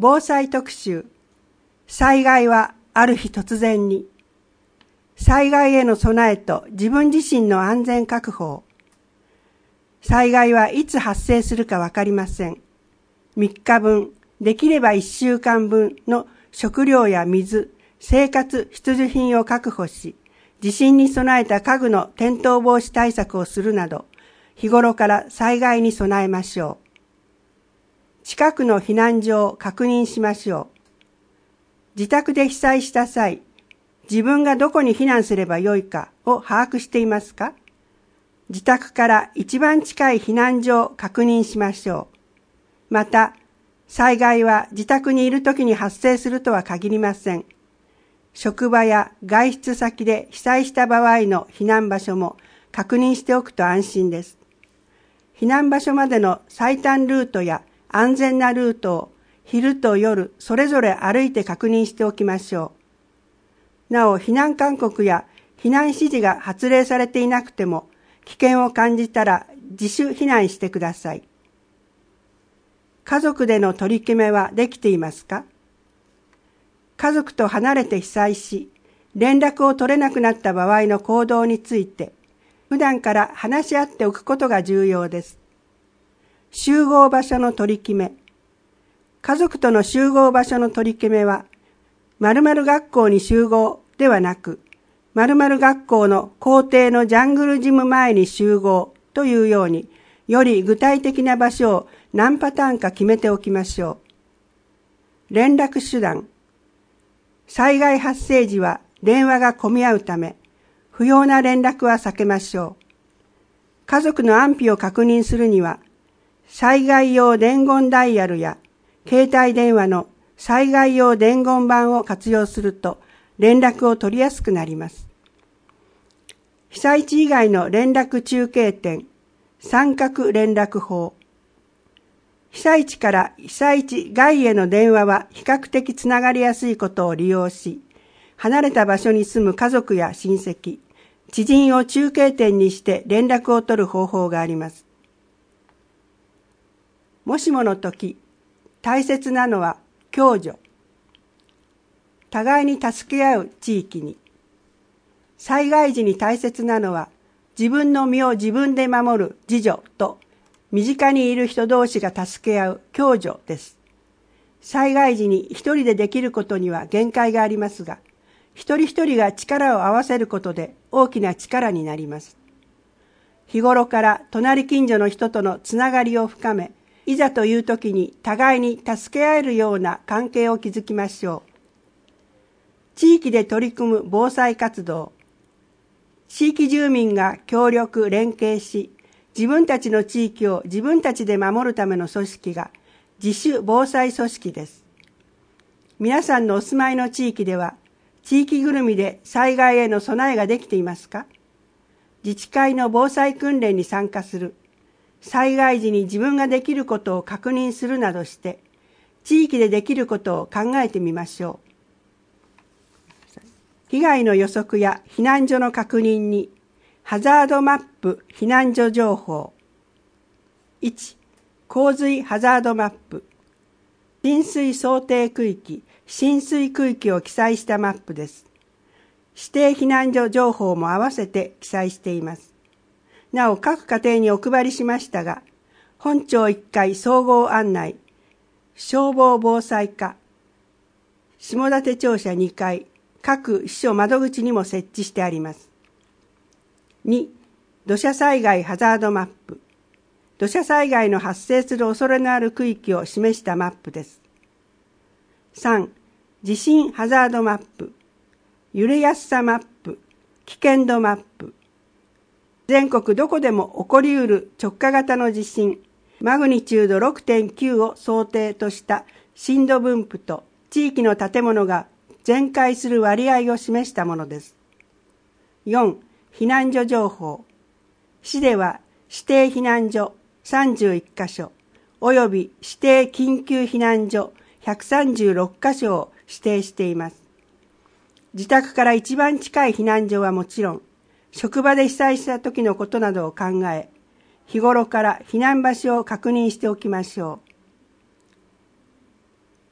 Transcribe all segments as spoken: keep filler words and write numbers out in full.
防災特集。災害はある日突然に。災害への備えと自分自身の安全確保。災害はいつ発生するかわかりません。みっかぶん、できればいっしゅうかんぶんの食料や水、生活必需品を確保し、地震に備えた家具の転倒防止対策をするなど、日頃から災害に備えましょう。近くの避難所を確認しましょう。自宅で被災した際、自分がどこに避難すればよいかを把握していますか？自宅から一番近い避難所を確認しましょう。また、災害は自宅にいるときに発生するとは限りません。職場や外出先で被災した場合の避難場所も確認しておくと安心です。避難場所までの最短ルートや安全なルートを昼と夜それぞれ歩いて確認しておきましょう。なお、避難勧告や避難指示が発令されていなくても危険を感じたら自主避難してください。家族での取り決めはできていますか？家族と離れて被災し、連絡を取れなくなった場合の行動について、普段から話し合っておくことが重要です。集合場所の取り決め。家族との集合場所の取り決めは、〇〇学校に集合ではなく、〇〇学校の校庭のジャングルジム前に集合というように、より具体的な場所を何パターンか決めておきましょう。連絡手段。災害発生時は電話が混み合うため、不要な連絡は避けましょう。家族の安否を確認するには、災害用伝言ダイヤルや携帯電話の災害用伝言板を活用すると連絡を取りやすくなります。被災地以外の連絡中継点、三角連絡法。被災地から被災地外への電話は比較的つながりやすいことを利用し、離れた場所に住む家族や親戚、知人を中継点にして連絡を取る方法があります。もしもの時、大切なのは共助。互いに助け合う地域に。災害時に大切なのは自分の身を自分で守る自助と身近にいる人同士が助け合う共助です。災害時に一人でできることには限界がありますが、一人一人が力を合わせることで大きな力になります。日頃から隣近所の人とのつながりを深め、いざという時に互いに助け合えるような関係を築きましょう。地域で取り組む防災活動。地域住民が協力連携し、自分たちの地域を自分たちで守るための組織が自主防災組織です。皆さんのお住まいの地域では、地域ぐるみで災害への備えができていますか？自治会の防災訓練に参加する、災害時に自分ができることを確認するなどして、地域でできることを考えてみましょう。被害の予測や避難所の確認に、ハザードマップ避難所情報。いち、洪水ハザードマップ。浸水想定区域、浸水区域を記載したマップです。指定避難所情報も合わせて記載しています。なお、各家庭にお配りしましたが、本町いっかい総合案内、消防防災課、下館庁舎にかい、各支所窓口にも設置してあります。に、土砂災害ハザードマップ。土砂災害の発生する恐れのある区域を示したマップです。さん、地震ハザードマップ。揺れやすさマップ。危険度マップ。全国どこでも起こりうる直下型の地震、マグニチュード ろくてんきゅう を想定とした震度分布と地域の建物が全壊する割合を示したものです。よん、避難所情報。市では指定避難所さんじゅういっかしょ、および指定緊急避難所ひゃくさんじゅうろっかしょを指定しています。自宅から一番近い避難所はもちろん、職場で被災した時のことなどを考え、日頃から避難場所を確認しておきましょう。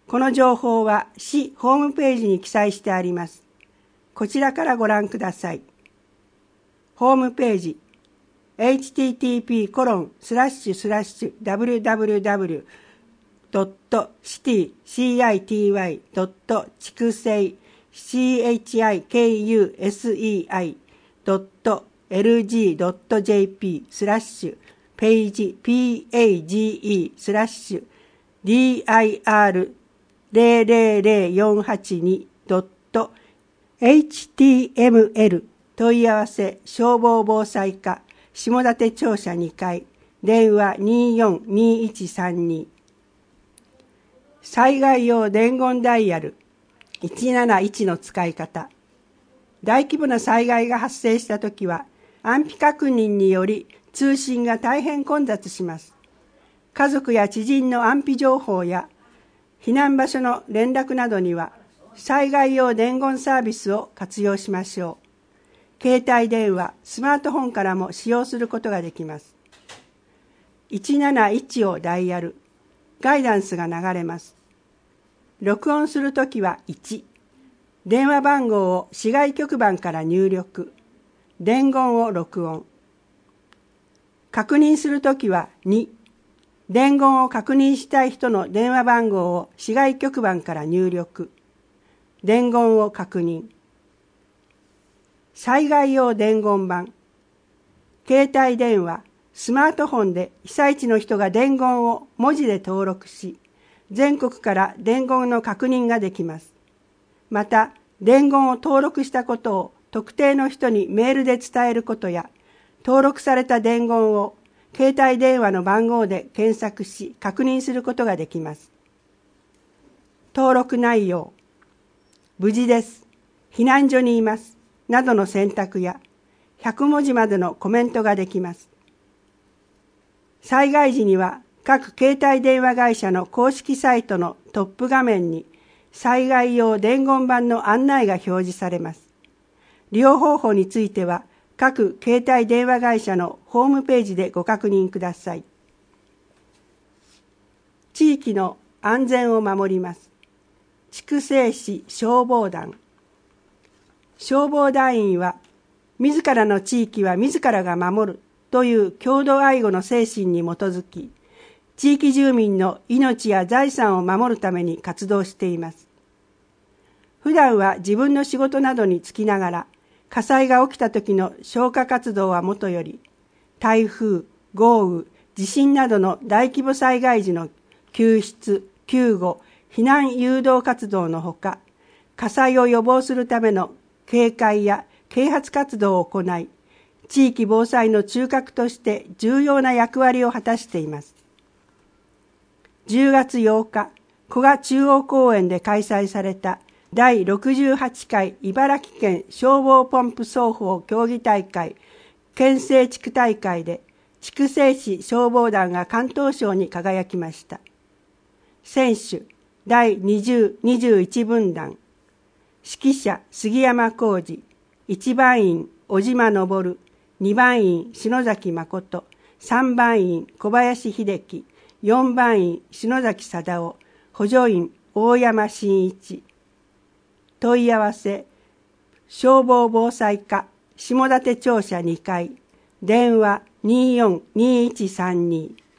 この情報は市ホームページに記載してあります。こちらからご覧ください。ホームページ エイチティーティーピーコロンスラッシュスラッシュダブリューダブリューダブリュードットシティシーアイティーワイドット畜生シーエイチアイケーユーエスイーアイドットエルジードットジェーピースラッシュページ ピーエージーイースラッシュ ディーアイアールゼロゼロゼロよんはちにドットエイチティーエムエル 問い合わせ消防防災課下館庁舎にかい電話にーよんにーいちさんに。災害用伝言ダイヤルいちなないちの使い方。大規模な災害が発生したときは安否確認により通信が大変混雑します。家族や知人の安否情報や避難場所の連絡などには災害用伝言サービスを活用しましょう。携帯電話、スマートフォンからも使用することができます。いちなないちをダイヤル、ガイダンスが流れます。録音するときはいち、電話番号を市外局番から入力、伝言を録音。確認するときはに、伝言を確認したい人の電話番号を市外局番から入力、伝言を確認。災害用伝言板。携帯電話、スマートフォンで被災地の人が伝言を文字で登録し、全国から伝言の確認ができます。また、伝言を登録したことを特定の人にメールで伝えることや、登録された伝言を携帯電話の番号で検索し確認することができます。登録内容。無事です。避難所にいます。などの選択やひゃくもじまでのコメントができます。災害時には各携帯電話会社の公式サイトのトップ画面に災害用伝言板の案内が表示されます。利用方法については各携帯電話会社のホームページでご確認ください。地域の安全を守ります。筑西市消防団。消防団員は、自らの地域は自らが守るという共同愛護の精神に基づき、地域住民の命や財産を守るために活動しています。普段は自分の仕事などに就きながら、火災が起きた時の消火活動はもとより、台風、豪雨、地震などの大規模災害時の救出、救護、避難誘導活動のほか、火災を予防するための警戒や啓発活動を行い、地域防災の中核として重要な役割を果たしています。じゅうがつようか、古賀中央公園で開催されただいろくじゅうはちかい茨城県消防ポンプ奏法競技大会県西地区大会で筑西市消防団が関東賞に輝きました。選手だいにじゅう、にじゅういちぶんだん、指揮者杉山浩二、いちばん員小島昇、にばん員篠崎誠、さんばん員小林秀樹、よんばん員篠崎貞夫、補助員大山真一。問い合わせ消防防災課下館庁舎にかい電話にーよんにーいちさんに。